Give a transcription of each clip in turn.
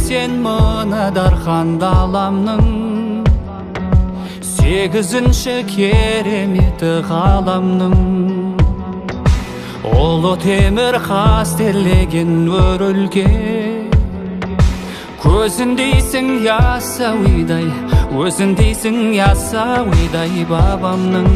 сен мына дархан даламның, 8-ші кереметі ғаламның. Ұлы темір қастерлеген өрілге, көзіндейсің ясауидай, өзіндейсің ясауидай бабамның.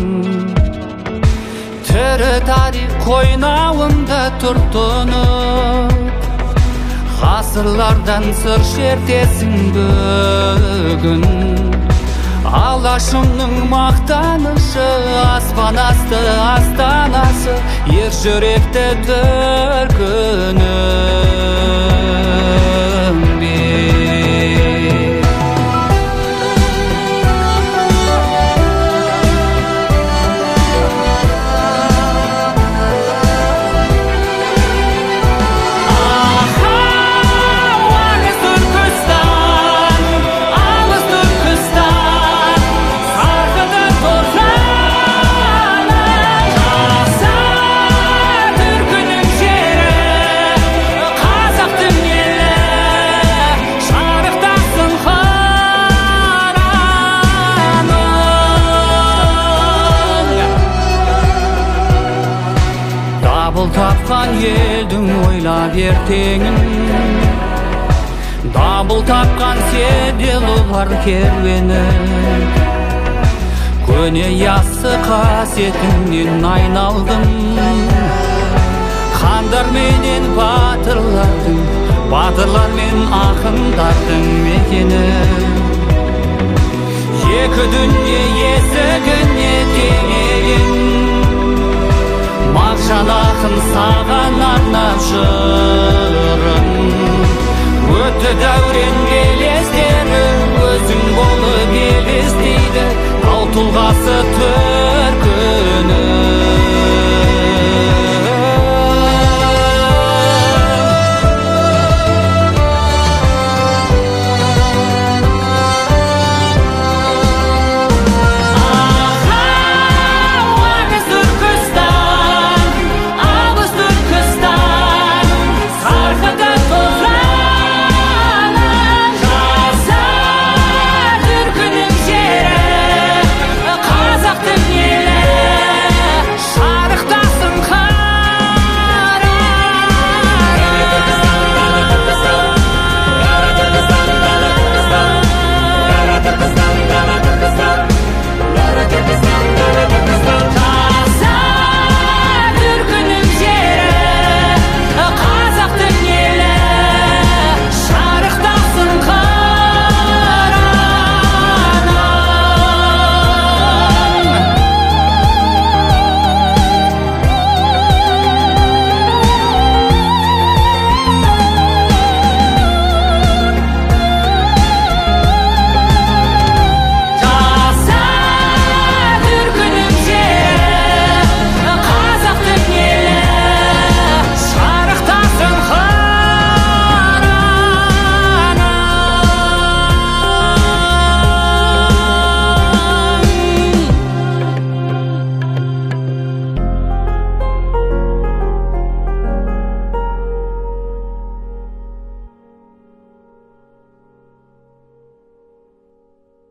Тірі тарих қойнауында тұртынып, ғасырлардан сыр шертесің бүгін. Алашымның мақтанышы, аспан асты астанасы, ер жүректі төркінім бе. Дабыл тапқан елдің ойлап ертеңін, дабыл тапқан седелулар керуені. Көне яссы қасиетіңнен айналдым, хандар менен батырлардың, батырлар мен ақындардың мекені. Екі дүние есігіне теңеген, мағжан ақын саған арнап жырын. Өтті дәурен белестері, өзің болып елестейді, тау тұлғасы